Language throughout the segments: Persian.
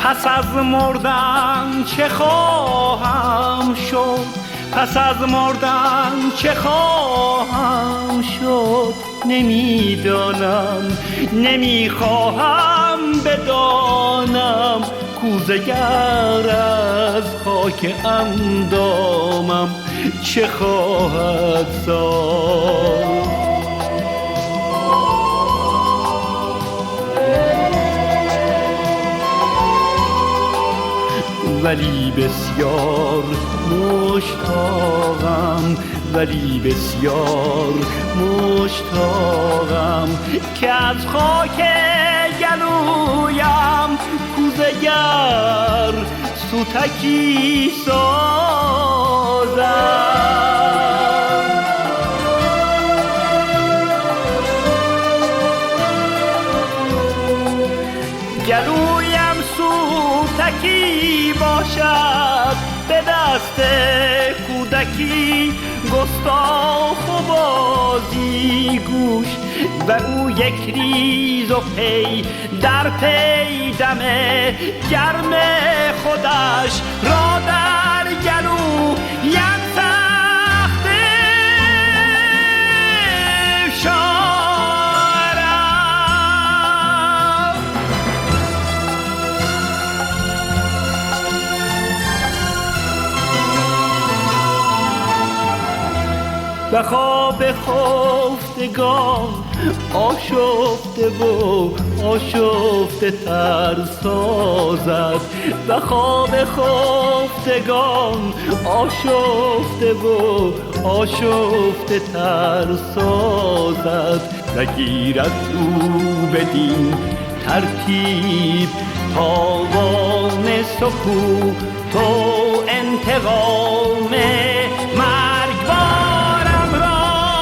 پس از مردن چه خواهم شد، پس از مردن چه خواهم شد، نمیدانم، نمیخواهم بدانم. کوزه گر از خاک اندامم چه خواهد ساخت. ولی بسیار مشتاقم، ولی بسیار مشتاقم که از خاک گلویم کوزه گر سوتکی سازم. گلویم سوتکی باشد به دست کودکی، گستاخ و بازی گوش و او یک ریز و پی در پی دم گرم خودش را در گلو یک تخته شارم. و خواب خفتگان آشفته و آشفته تر سازد، و خواب خفتگان آشفته و آشفته تر سازد. و گیرد او بدین ترتیب تاوان سکوت و انتقام مرگبارم را.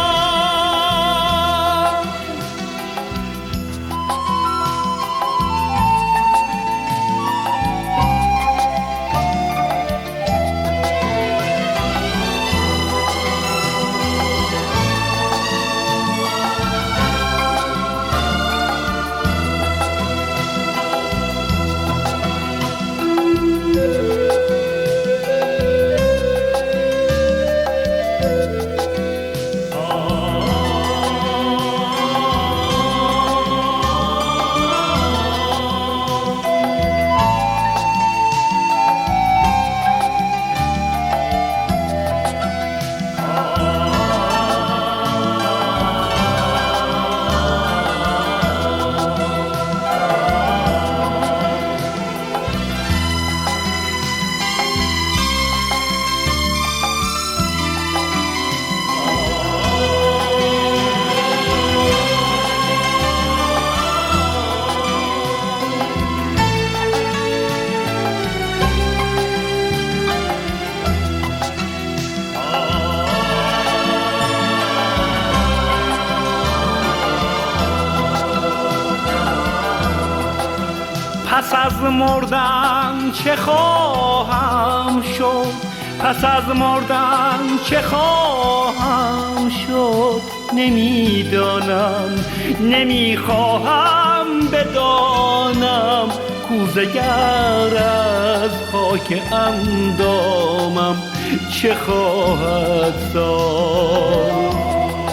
پس از مردن چه خواهم شد، پس از مردن چه خواهم شد، نمیدانم، نمیخواهم بدانم. کوزه گر از خاک اندامم چه خواهد ساخت.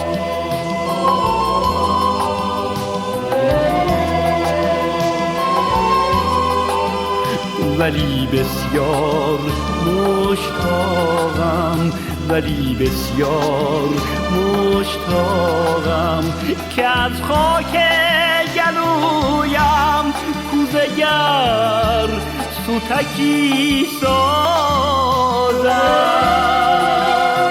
ولی بسیار مشتاقم، ولی بسیار مشتاقم که از خاک گلویم کوزه گر سوتکی سازم.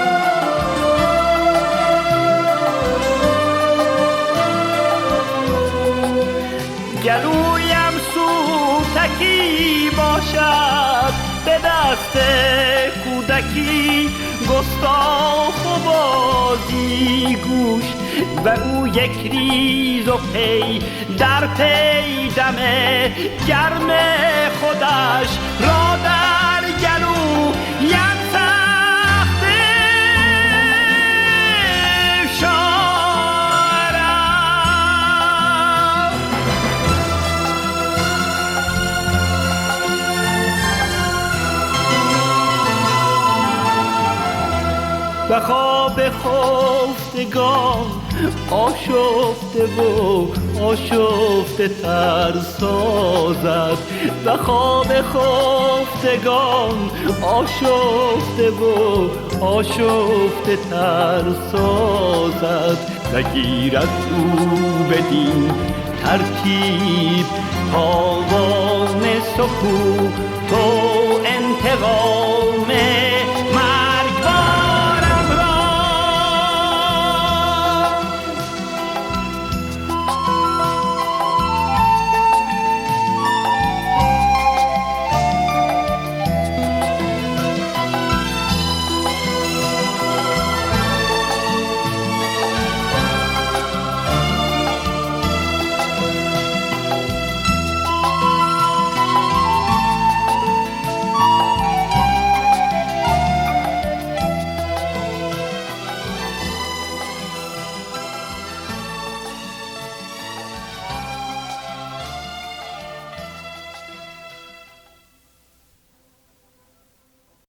گلویم سوتکی باشد به دست کودکی، گستاخ و بازی گوش و او یک ریز و پی در پی دم گرم خودش را در گلو یک تخته شارم. خواب خفتگان آشفته و آشفته تر سازد، به خواب خفتگان آشفته و آشفته تر سازد. نگیرد او بدین ترتیب تاوان سکوت و انتقام